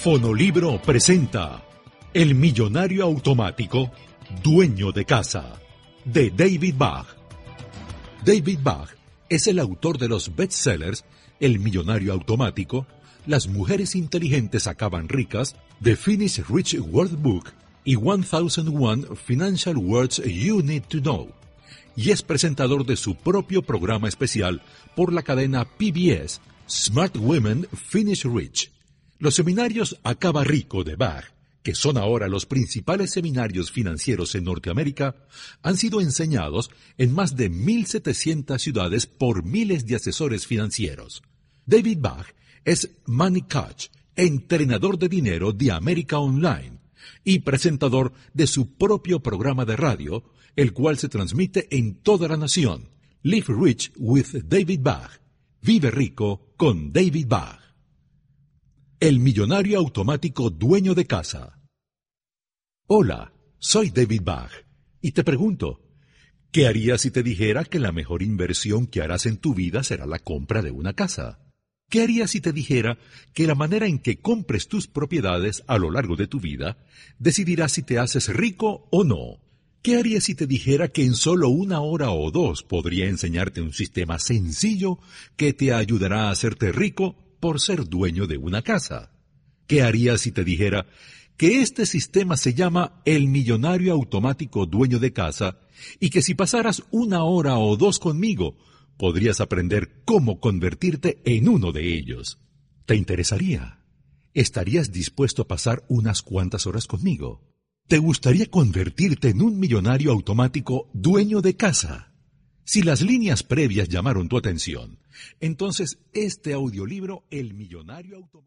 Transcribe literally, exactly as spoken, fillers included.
Fonolibro presenta El millonario automático, dueño de casa, de David Bach. David Bach es el autor de los bestsellers El millonario automático, Las mujeres inteligentes acaban ricas, The Finish Rich Workbook y one thousand one Financial Words You Need to Know, y es presentador de su propio programa especial por la cadena P B S, Smart Women Finish Rich. Los seminarios Acaba Rico de Bach, que son ahora los principales seminarios financieros en Norteamérica, han sido enseñados en más de mil setecientas ciudades por miles de asesores financieros. David Bach es Money Coach, entrenador de dinero de América Online y presentador de su propio programa de radio, el cual se transmite en toda la nación. Live Rich with David Bach. Vive rico con David Bach. El millonario automático dueño de casa. Hola, soy David Bach y te pregunto, ¿qué harías si te dijera que la mejor inversión que harás en tu vida será la compra de una casa? ¿Qué harías si te dijera que la manera en que compres tus propiedades a lo largo de tu vida decidirá si te haces rico o no? ¿Qué harías si te dijera que en solo una hora o dos podría enseñarte un sistema sencillo que te ayudará a hacerte rico por ser dueño de una casa? ¿Qué harías si te dijera que este sistema se llama el millonario automático dueño de casa y que si pasaras una hora o dos conmigo, podrías aprender cómo convertirte en uno de ellos? ¿Te interesaría? ¿Estarías dispuesto a pasar unas cuantas horas conmigo? ¿Te gustaría convertirte en un millonario automático dueño de casa? Si las líneas previas llamaron tu atención, entonces este audiolibro, El millonario automático